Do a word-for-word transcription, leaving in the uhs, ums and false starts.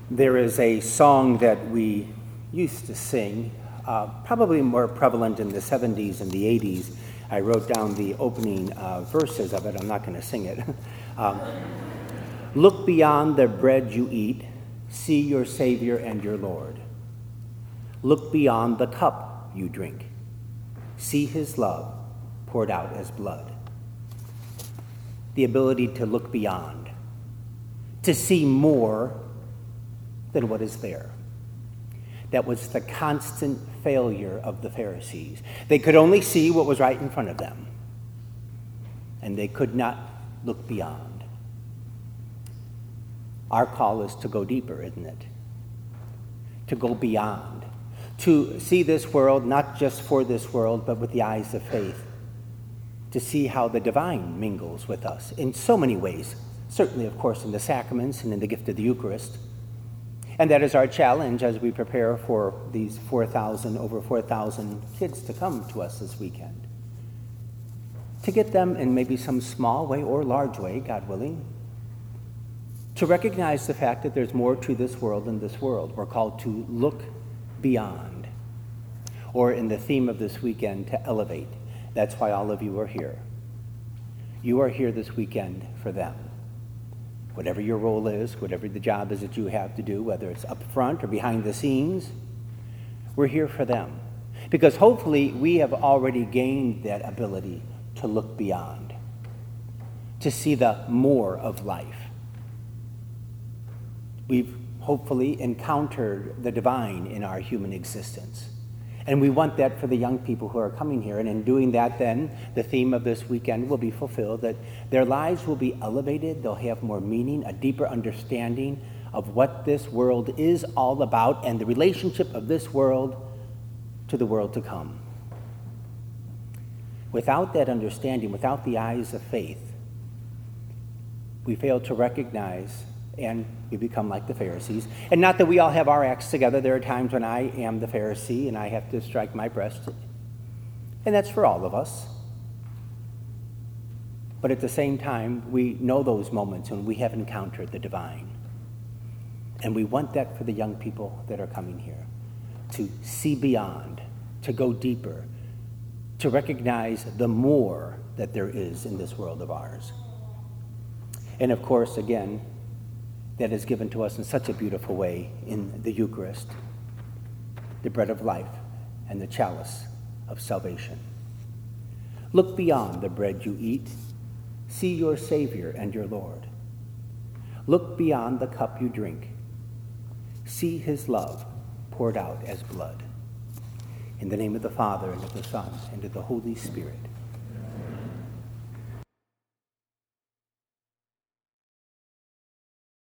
There is a song that we used to sing, uh, probably more prevalent in the seventies and the eighties. I wrote down the opening uh, verses of it. I'm not going to sing it. um, Look beyond the bread you eat, see your Savior and your Lord. Look beyond the cup you drink, see his love poured out as blood. The ability to look beyond, to see more than what is there. That was the constant failure of the Pharisees. They could only see what was right in front of them, and they could not look beyond. Our call is to go deeper, isn't it? To go beyond, to see this world not just for this world, but with the eyes of faith, to see how the divine mingles with us in so many ways, certainly, of course, in the sacraments and in the gift of the Eucharist. And that is our challenge as we prepare for these four thousand, over four thousand kids to come to us this weekend. To get them in maybe some small way or large way, God willing, to recognize the fact that there's more to this world than this world. We're called to look beyond. Or in the theme of this weekend, to elevate. That's why all of you are here. You are here this weekend for them. Whatever your role is, whatever the job is that you have to do, whether it's up front or behind the scenes, we're here for them. Because hopefully we have already gained that ability to look beyond, to see the more of life. We've hopefully encountered the divine in our human existence. And we want that for the young people who are coming here. And in doing that, then, the theme of this weekend will be fulfilled, that their lives will be elevated, they'll have more meaning, a deeper understanding of what this world is all about and the relationship of this world to the world to come. Without that understanding, without the eyes of faith, we fail to recognize and we become like the Pharisees. And not that we all have our acts together. There are times when I am the Pharisee and I have to strike my breast. And that's for all of us. But at the same time, we know those moments when we have encountered the divine. And we want that for the young people that are coming here. To see beyond, to go deeper, to recognize the more that there is in this world of ours. And of course, again, that is given to us in such a beautiful way in the Eucharist, the bread of life and the chalice of salvation. Look beyond the bread you eat, see your Savior and your Lord. Look beyond the cup you drink, see his love poured out as blood. In the name of the Father, and of the Son, and of the Holy Spirit.